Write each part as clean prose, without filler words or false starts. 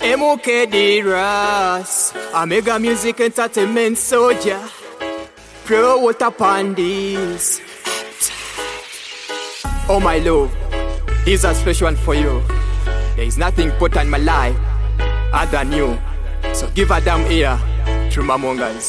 MOK Ras, Omega Music Entertainment Soldier, Pro Water Pandis. Oh my love, this is a special one for you. There is nothing put on my life other than you. So give a damn ear through my mongers.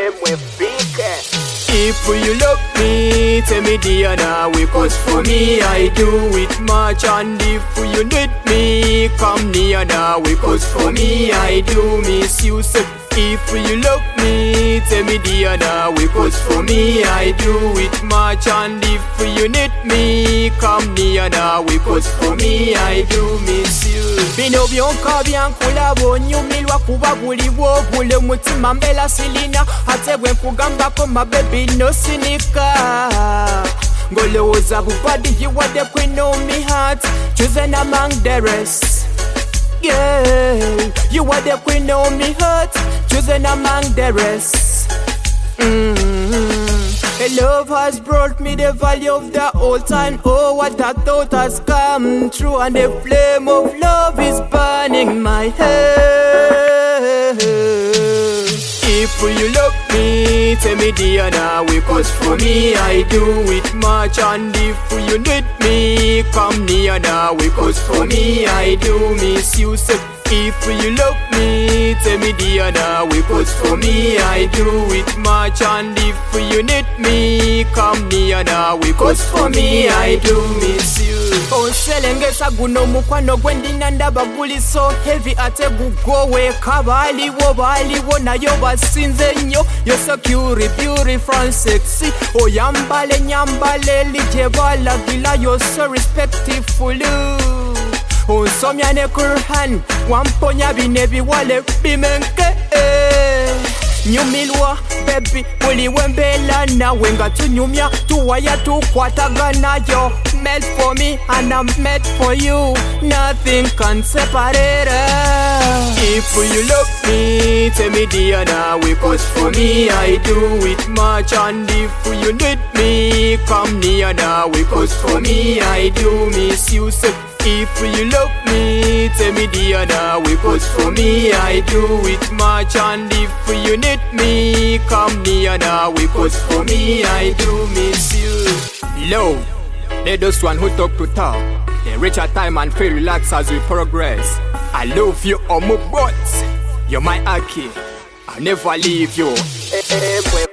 If you love me, tell me the honor we cause for me, I do it much. And if you need me, come near now, because for me, I do miss you. So if you love me, tell me the honor we cause for me, I do it much. And if you need me, come near now, because for me, I do miss you. Bino byonka byankulabo nyumirwa kuba buli bwogule mutima mbela silina ate bwe nkugambako my baby no sinika ngolowooza bubadi you are the queen of me heart chosen among the rest. Girl, you are the queen of me heart chosen among the rest. Love has brought me the value of the old time. Oh, what I thought has come true, and the flame of love is burning my head. If you love me, tell me the honor we cause for me, I do it much. And if you need me, come near now, because for me, I do miss you. So if you love me, tell me the honor we cause for me, I do it much. And if you need me, come near now, because for me, I do miss you. Onselengesa guno mukwano gwendina ndaba guli so heavy ate gugowe kabaliwo baliwo nayo basinze nnyo. You're so cute, beautiful, sexy. Oyambale nyambale lije balagila. You're so respectful. Unsomya ne Qur'an wamponya bine biwale bimenke nyumilwa baby uli wembela nawe nga tunyumya tuwaya tukwatagana. You're made for me and I'm made for you, nothing can separate us. If you love me, tell me the honor we cause for me, I do it much. And if you need me, come near now, because for me, I do miss you. So if you love me, tell me the honor we cause for me, I do it much. And if you need me, come near now, because for me, I do miss you. Love, they those one who talk to talk. They reach a time and feel relaxed as we progress. I love you, Omo, but you're my Aki. I'll never leave you.